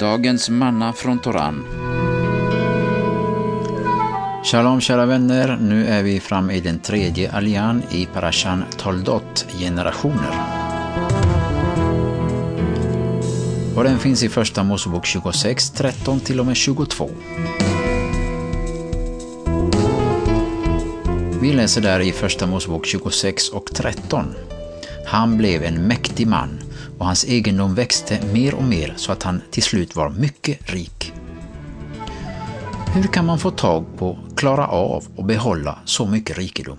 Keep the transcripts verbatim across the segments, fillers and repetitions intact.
Dagens manna från Toran. Shalom kära vänner, nu är vi fram i den tredje allian i Parashan Toldot, generationer. Och den finns i första Mosebok tjugosex, tretton till och med tjugotvå. Vi läser där i första Mosebok tjugosex och tretton. Han blev en mäktig man och hans egendom växte mer och mer så att han till slut var mycket rik. Hur kan man få tag på, klara av och behålla så mycket rikedom?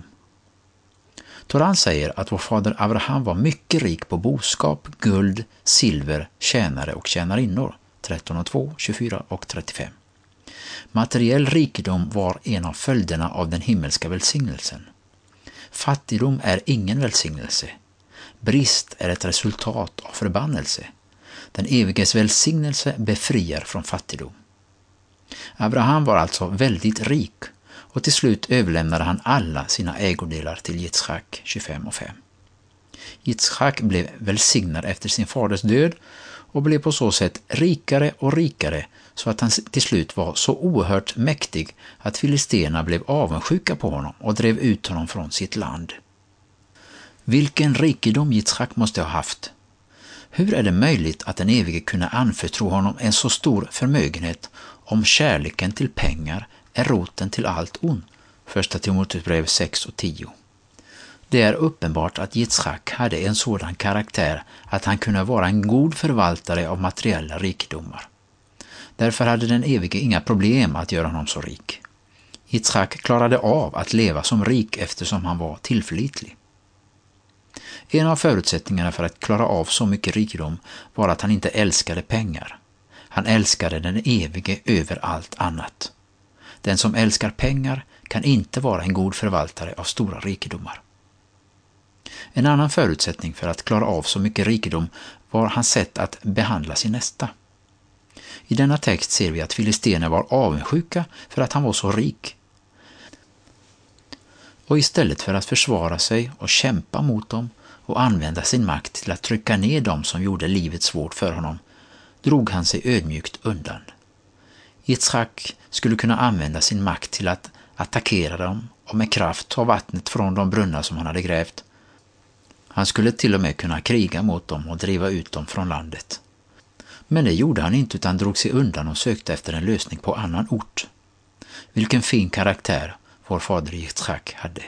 Toran säger att vår fader Abraham var mycket rik på boskap, guld, silver, tjänare och tjänarinnor, tretton och två, tjugofyra och trettiofem. Materiell rikedom var en av följderna av den himmelska välsignelsen. Fattigdom är ingen välsignelse. Brist är ett resultat av förbannelse. Den eviges välsignelse befriar från fattigdom. Abraham var alltså väldigt rik och till slut överlämnade han alla sina ägodelar till Yitzchak, tjugofem och fem. Yitzchak blev välsignad efter sin faders död och blev på så sätt rikare och rikare så att han till slut var så oerhört mäktig att filisterna blev avundsjuka på honom och drev ut honom från sitt land. Vilken rikedom Yitzchak måste ha haft! Hur är det möjligt att den evige kunde anförtro honom en så stor förmögenhet om kärleken till pengar är roten till allt ont? Första Timoteusbrev sex och tio. Det är uppenbart att Yitzchak hade en sådan karaktär att han kunde vara en god förvaltare av materiella rikedomar. Därför hade den evige inga problem att göra honom så rik. Yitzchak klarade av att leva som rik eftersom han var tillförlitlig. En av förutsättningarna för att klara av så mycket rikedom var att han inte älskade pengar. Han älskade den evige över allt annat. Den som älskar pengar kan inte vara en god förvaltare av stora rikedomar. En annan förutsättning för att klara av så mycket rikedom var hans sätt att behandla sin nästa. I denna text ser vi att filisterna var avundsjuka för att han var så rik. Och istället för att försvara sig och kämpa mot dem och använda sin makt till att trycka ner dem som gjorde livet svårt för honom, drog han sig ödmjukt undan. Yitzchak skulle kunna använda sin makt till att attackera dem och med kraft ta vattnet från de brunnar som han hade grävt. Han skulle till och med kunna kriga mot dem och driva ut dem från landet. Men det gjorde han inte utan drog sig undan och sökte efter en lösning på annan ort. Vilken fin karaktär vår fader Yitzchak hade.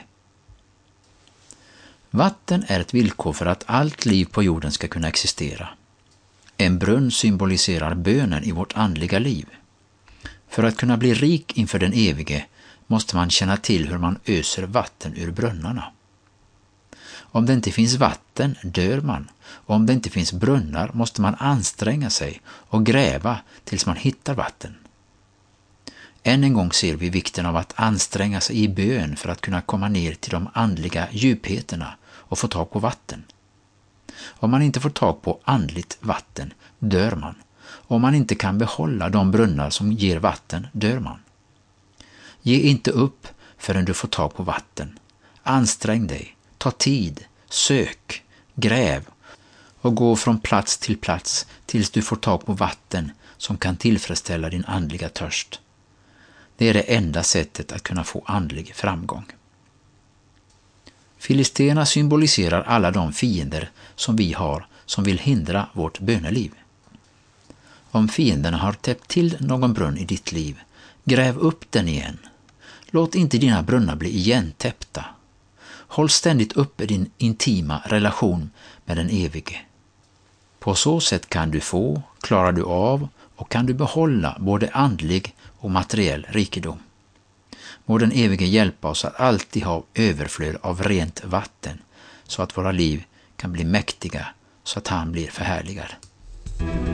Vatten är ett villkor för att allt liv på jorden ska kunna existera. En brunn symboliserar bönen i vårt andliga liv. För att kunna bli rik inför den evige måste man känna till hur man öser vatten ur brunnarna. Om det inte finns vatten dör man, och om det inte finns brunnar måste man anstränga sig och gräva tills man hittar vatten. Än en gång ser vi vikten av att anstränga sig i bön för att kunna komma ner till de andliga djupheterna och få tag på vatten. Om man inte får tag på andligt vatten dör man. Om man inte kan behålla de brunnar som ger vatten dör man. Ge inte upp förrän du får tag på vatten. Ansträng dig, ta tid, sök, gräv och gå från plats till plats tills du får tag på vatten som kan tillfredsställa din andliga törst. Det är det enda sättet att kunna få andlig framgång. Filisterna symboliserar alla de fiender som vi har som vill hindra vårt böneliv. Om fienderna har täppt till någon brunn i ditt liv, gräv upp den igen. Låt inte dina brunnar bli igentäppta. Håll ständigt uppe din intima relation med den evige. På så sätt kan du få, klarar du av och kan du behålla både andlig och materiell rikedom. Må den evige hjälpa oss att alltid ha överflöd av rent vatten så att våra liv kan bli mäktiga så att han blir förhärligad.